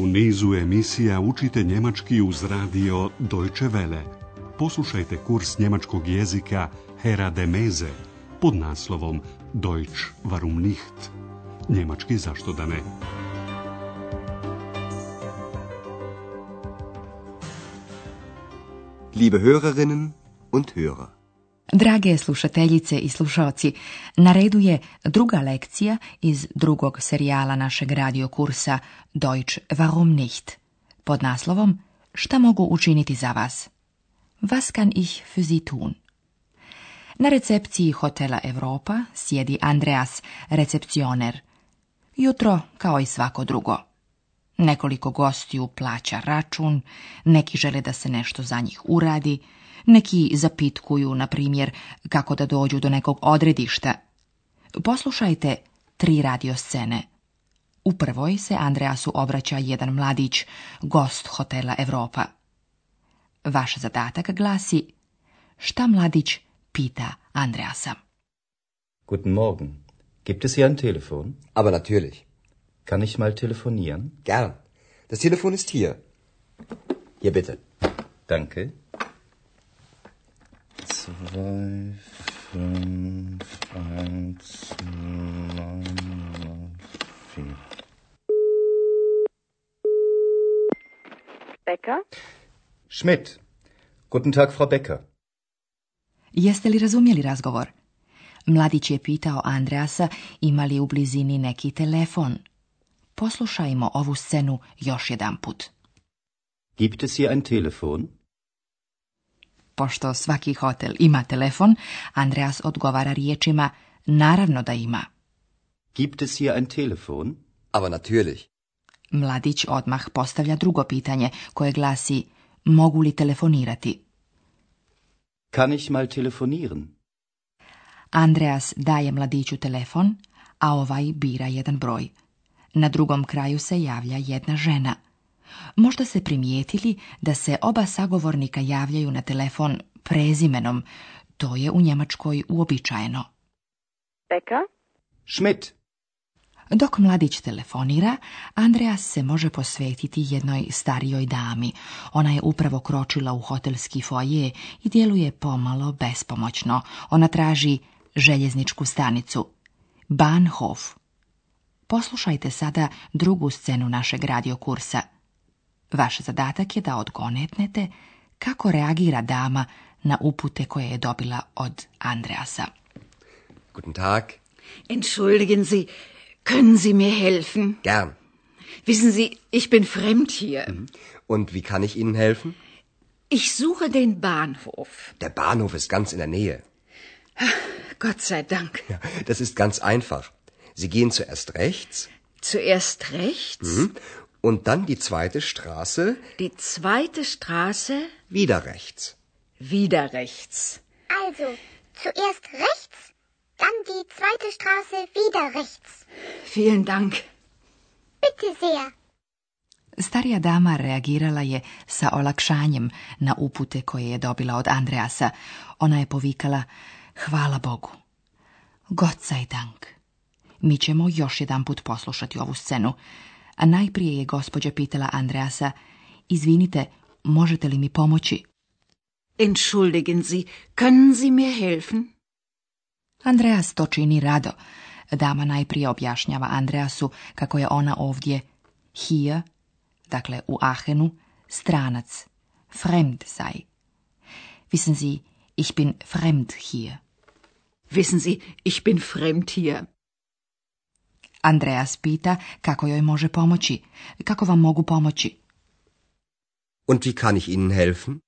nizu emisija učite njemački uz radio Deutsche Welle. Poslušajte kurs njemačkog jezika Herade Meze pod naslovom Deutsch warum nicht? Njemački zašto da ne? Liebe Hörerinnen und Hörer. Drage slušateljice i slušalci, na redu je druga lekcija iz drugog serijala našeg radiokursa Deutsch warum nicht? Pod naslovom Šta mogu učiniti za vas? Was kann ich für Sie tun? Na recepciji hotela Europa sjedi Andreas, recepcioner. Jutro kao i svako drugo. Nekoliko gostiju plaća račun, neki žele da se nešto za njih uradi, neki zapitkuju, na primjer, kako da dođu do nekog odredišta. Poslušajte 3 radioscene. U prvoj se Andreasu obraća jedan mladić, gost hotela Europa. Vaš zadatak glasi: šta mladić pita Andreasa? Guten Morgen. Gibt es hier ein Telefon? Aber natürlich. Kann ich mal telefonieren? Gern. Das Telefon ist hier. Hier bitte. Danke. 2, 5, 1, 9, 4. Becker? Schmidt. Guten Tag, Frau Becker. Jeste li razumjeli razgovor? Mladić je pitao Andreasa ima li u blizini neki telefon. Poslušajmo ovu scenu još jedan put. Gibt es hier ein Telefon? Pošto svaki hotel ima telefon, Andreas odgovara riječima naravno da ima. Gibt es hier ein Telefon? Aber natürlich. Mladić odmah postavlja drugo pitanje koje glasi mogu li telefonirati? Kann ich mal telefonieren? Andreas daje mladiću telefon, a ovaj bira jedan broj. Na drugom kraju se javlja jedna žena. Možda ste primijetili da se oba sagovornika javljaju na telefon prezimenom. To je u Njemačkoj uobičajeno. Becker? Schmidt. Dok mladić telefonira, Andreas se može posvetiti jednoj starijoj dami. Ona je upravo kročila u hotelski foaje i djeluje pomalo bespomoćno. Ona traži željezničku stanicu. Bahnhof. Poslušajte sada drugu scenu našeg radiokursa. Vaš zadatak je da odgonetnete kako reagira dama na upute koje je dobila od Andreasa. Guten Tag. Entschuldigen Sie, können Sie mir helfen? Gern. Wissen Sie, ich bin fremd hier. Und wie kann ich Ihnen helfen? Ich suche den Bahnhof. Der Bahnhof ist ganz in der Nähe. Gott sei Dank. Ja, das ist ganz einfach. Sie gehen zuerst rechts. Zuerst rechts? Und dann die zweite Straße. Die zweite Straße? Wieder rechts. Wieder rechts. Also, zuerst rechts, dann die zweite Straße wieder rechts. Vielen Dank. Bitte sehr. Starija dama reagirala je sa olakšanjem na upute koje je dobila od Andreasa. Ona je povikala hvala Bogu. Gott sei Dank. Mi ćemo još jedan put poslušati ovu scenu. A najprije je gospođa pitala Andreasa, izvinite, možete li mi pomoći? Entschuldigen Sie, können Sie mir helfen? Andreas to čini rado. Dama najprije objašnjava Andreasu kako je ona ovdje hier, dakle u Aachenu, stranac, fremd sei. Wissen Sie, ich bin fremd hier. Wissen Sie, ich bin fremd hier. Andreas pita kako joj može pomoći. Kako vam mogu pomoći? Und wie kann ich Ihnen helfen?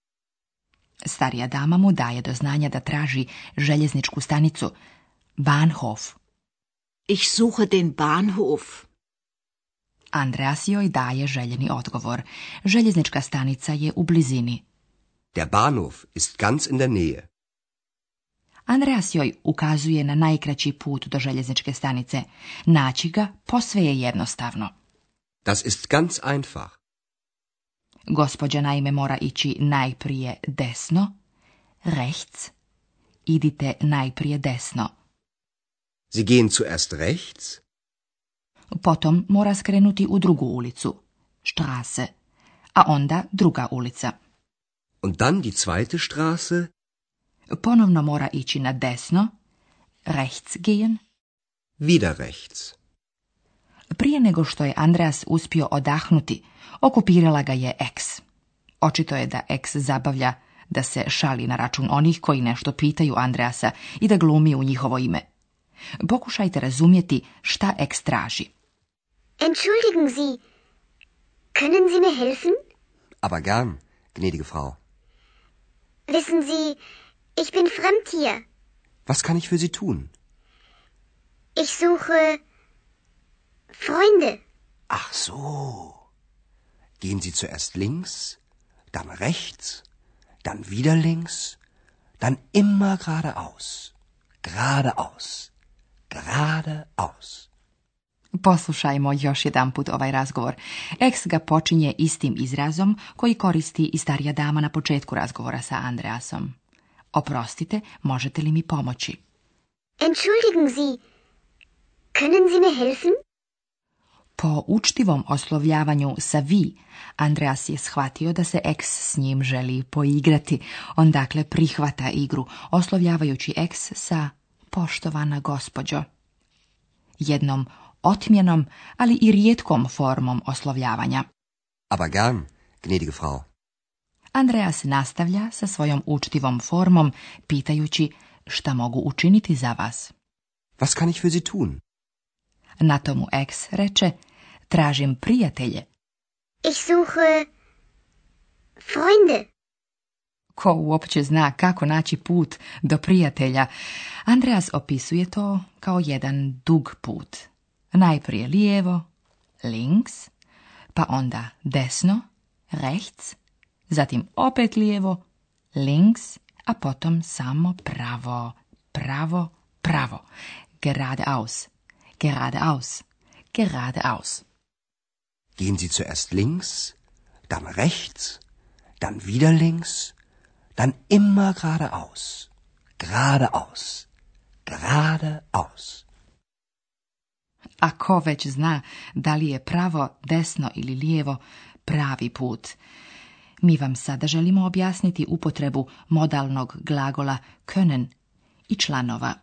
Starija dama mu daje do znanja da traži željezničku stanicu. Bahnhof. Ich suche den Bahnhof. Andreas joj daje željeni odgovor. Željeznička stanica je u blizini. Der Bahnhof ist ganz in der Nähe. Andreas joj ukazuje na najkraći put do željezničke stanice. Naći ga posve je jednostavno. Das ist ganz einfach. Gospođa naime mora ići najprije desno, rechts. Idite najprije desno. Sie gehen zuerst rechts. Potom mora skrenuti u drugu ulicu. Straße, a onda druga ulica. Und dann die zweite Straße. Ponovno mora ići na desno, rechts gehen. Wieder rechts. Prije nego što je Andreas uspio odahnuti, okupirala ga je X. Očito je da X zabavlja da se šali na račun onih koji nešto pitaju Andreasa i da glumi u njihovo ime. Pokušajte razumjeti šta X traži. Entschuldigen Sie, können Sie mir helfen? Aber gern, gnädige Frau. Wissen Sie, ich bin fremd hier. Was kann ich für Sie tun? Ich suche Freunde. Ach so. Gehen Sie zuerst links, dann rechts, dann wieder links, dann immer geradeaus. Geradeaus. Geradeaus. Poslušajmo još jedanput ovaj razgovor. X ga počinje istim izrazom koji koristi i starija dama na početku razgovora sa Andreasom. Oprostite, možete li mi pomoći? Entschuldigen Sie, können Sie mir helfen? Po učtivom oslovljavanju sa vi, Andreas je shvatio da se X s njim želi poigrati. On dakle prihvata igru, oslovljavajući X sa poštovana gospođo. Jednom otmjenom, ali i rijetkom formom oslovljavanja. Aber gern, gnädige Frau. Andreas nastavlja sa svojom učtivom formom, pitajući šta mogu učiniti za vas. Was kann ich für Sie tun? Na tomu X reče, tražim prijatelje. Ich suche Freunde. Ko uopće zna kako naći put do prijatelja? Andreas opisuje to kao jedan dug put. Najprije lijevo, links, pa onda desno, rechts, zatim opet lijevo, links, a potom samo pravo, pravo, pravo. Geradeaus, geradeaus, geradeaus. Gehen Sie zuerst links, dann rechts, dann wieder links, dann immer geradeaus. Geradeaus. Geradeaus. A ko već zna da li je pravo, desno ili lijevo pravi put? Mi vam sada želimo objasniti upotrebu modalnog glagola können i članova.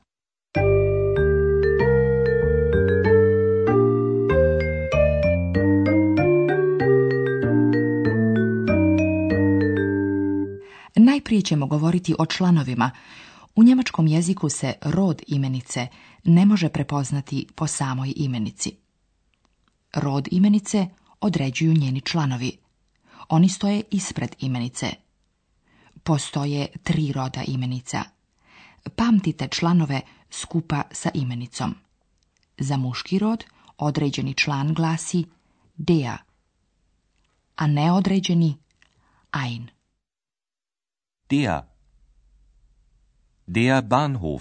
Najprije ćemo govoriti o članovima. U njemačkom jeziku se rod imenice ne može prepoznati po samoj imenici. Rod imenice određuju njeni članovi. Oni stoje ispred imenice. Postoje 3 roda imenica. Pamtite članove skupa sa imenicom. Za muški rod određeni član glasi der, a neodređeni ein. Der Bahnhof,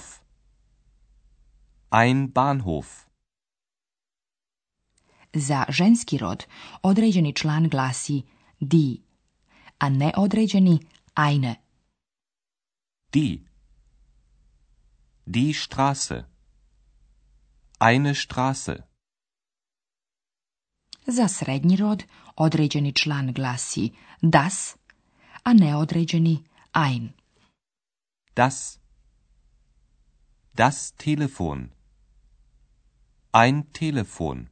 ein Bahnhof. Za ženski rod određeni član glasi die, a neodređeni eine. Die Straße, eine Straße. Za srednji rod određeni član glasi das, a neodređeni ein. Das Telefon, ein Telefon.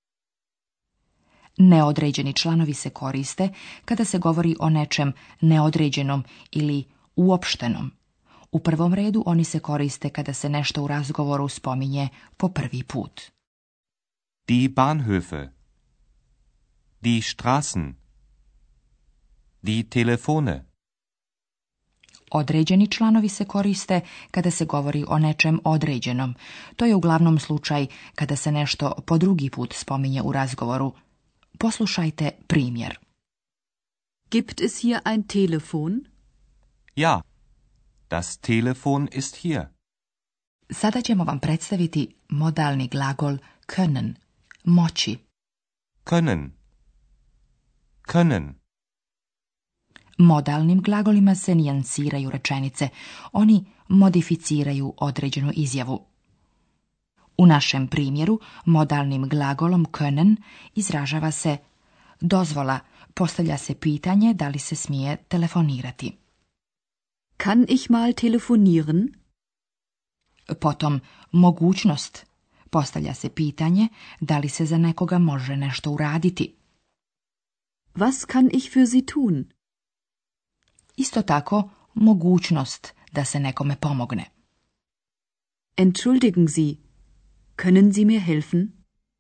Neodređeni članovi se koriste kada se govori o nečem neodređenom ili uopštenom. U prvom redu oni se koriste kada se nešto u razgovoru spominje po prvi put. Die Bahnhöfe, die Straßen, die Telefone. Određeni članovi se koriste kada se govori o nečem određenom. To je uglavnom slučaj kada se nešto po drugi put spominje u razgovoru. Poslušajte primjer. Gibt es hier ein Telefon? Ja, das Telefon ist hier. Sada ćemo vam predstaviti modalni glagol können, moći. Können, können. Modalnim glagolima se nijansiraju rečenice. Oni modificiraju određenu izjavu. U našem primjeru modalnim glagolom können izražava se Dozvola. Postavlja se pitanje da li se smije telefonirati. Kann ich mal telefonieren? Potom mogućnost. Postavlja se pitanje da li se za nekoga može nešto uraditi. Was kann ich für Sie tun? Isto tako, mogućnost da se nekome pomogne. Entschuldigen Sie, können Sie mir helfen?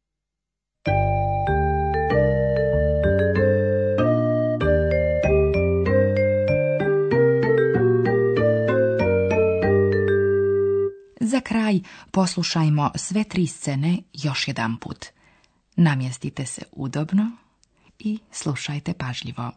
Za kraj poslušajmo sve 3 scene još jedanput. Namjestite se udobno i slušajte pažljivo.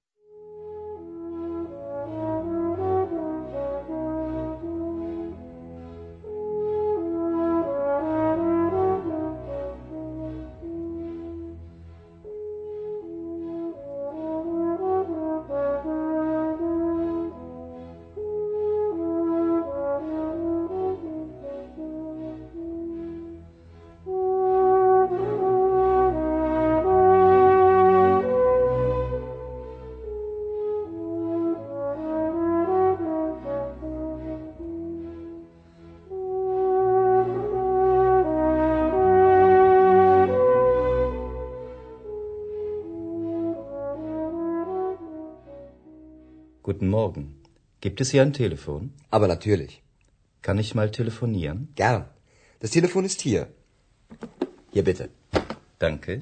Guten Morgen. Gibt es hier ein Telefon? Aber natürlich. Kann ich mal telefonieren? Gern. Das Telefon ist hier. Hier bitte. Danke.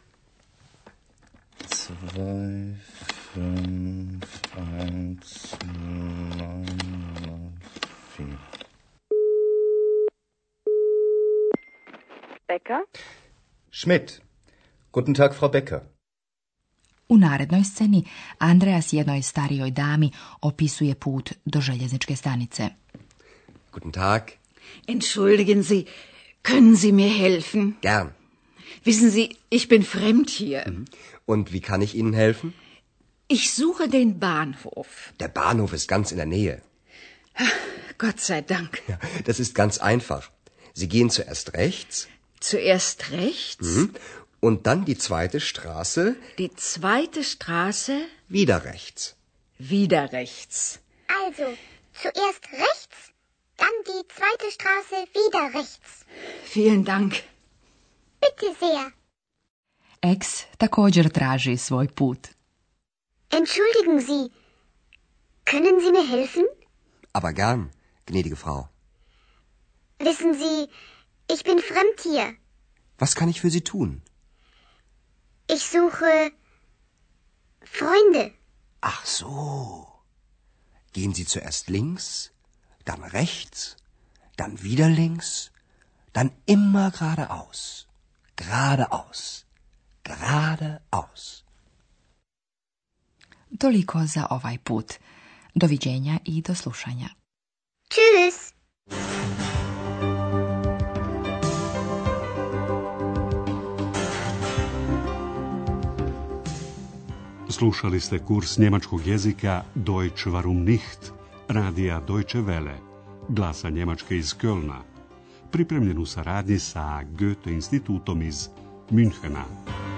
2, 5, 1, 9, 4. Becker? Schmidt. Guten Tag, Frau Becker. U narednoj sceni Andreas jednoj starijoj dami opisuje put do željezničke stanice. Guten Tag. Entschuldigen Sie, können Sie mir helfen? Gern. Wissen Sie, ich bin fremd hier. Und wie kann ich Ihnen helfen? Ich suche den Bahnhof. Der Bahnhof ist ganz in der Nähe. Gott sei Dank. Ja, das ist ganz einfach. Sie gehen zuerst rechts. Zuerst rechts? Und dann die zweite Straße. Die zweite Straße? Wieder rechts. Wieder rechts. Also, zuerst rechts, dann die zweite Straße wieder rechts. Vielen Dank. Bitte sehr. Ex također traži svoj put. Entschuldigen Sie, können Sie mir helfen? Aber gern, gnädige Frau. Wissen Sie, ich bin fremd hier. Was kann ich für Sie tun? Ich suche Freunde. Ach so. Gehen Sie zuerst links, dann rechts, dann wieder links, dann immer geradeaus. Geradeaus. Geradeaus. Toliko za ovaj put. Doviđenja i do slušanja. Tschüss. Slušali ste kurs njemačkog jezika Deutsch warum nicht, radija Deutsche Welle, glasa Njemačke iz Kölna, pripremljen u saradnji sa Goethe institutom iz Münchena.